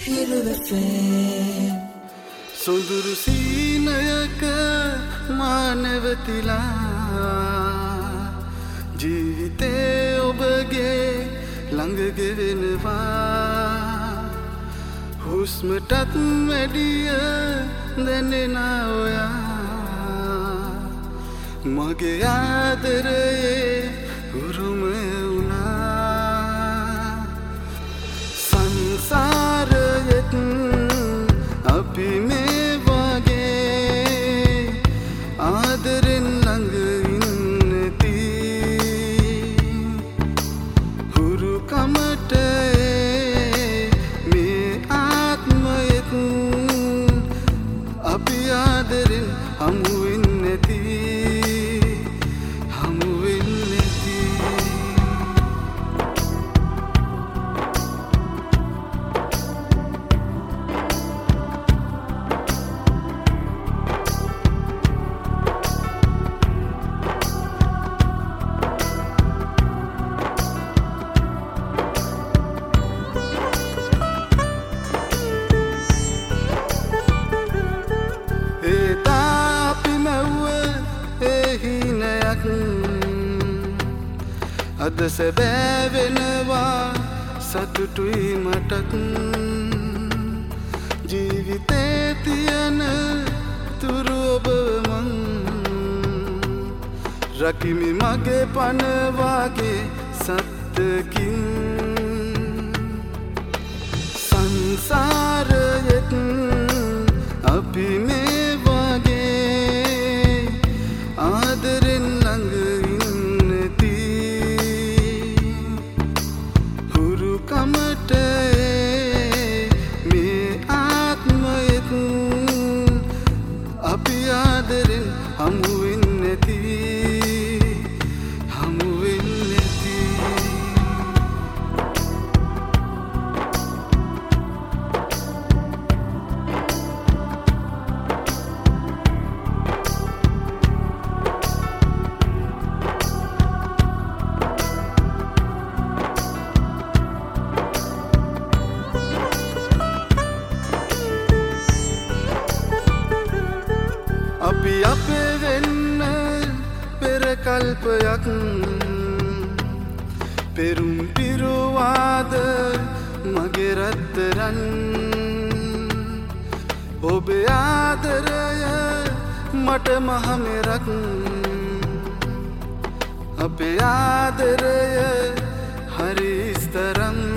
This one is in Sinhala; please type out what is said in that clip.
සොඳුරු සීනයක මානවතිලා ජීවිතේ ඔබගේ ළඟ ගෙවෙනවා හුස්මටත් වැඩිය දැනෙන ඔයා මගේ ආදරයේ උරුම වුණා සංසාරයෙත් අපි මේ වගේ ආදරෙන් ළඟ ඉන්නති හුරුකමට මේ ආත්මයෙත් අපි ආදරෙන් හමු වෙන්නේ නැති අද සැබෑ වෙනවා සතුටුයි මටත් ජීවිතේ තියන තුරු ඔබ මං රකිමි මගේ පන වාගේ සත්තකින් සංසාරයෙත් අපි මේ වගේ ආදරෙන් ළඟ කමට මේ ආත්මයෙත් අපි ආදරෙන් හමු වෙන්නේ නැති හමු වෙන්නේ නැති අපි අපේ වෙන්න පෙර කල්පයක් පෙරුම් පිරුවාද මගේ රත්තරන් ඔබේ ආදරය මට මහමෙරක් අපේ ආදරය හරි ස්තරම්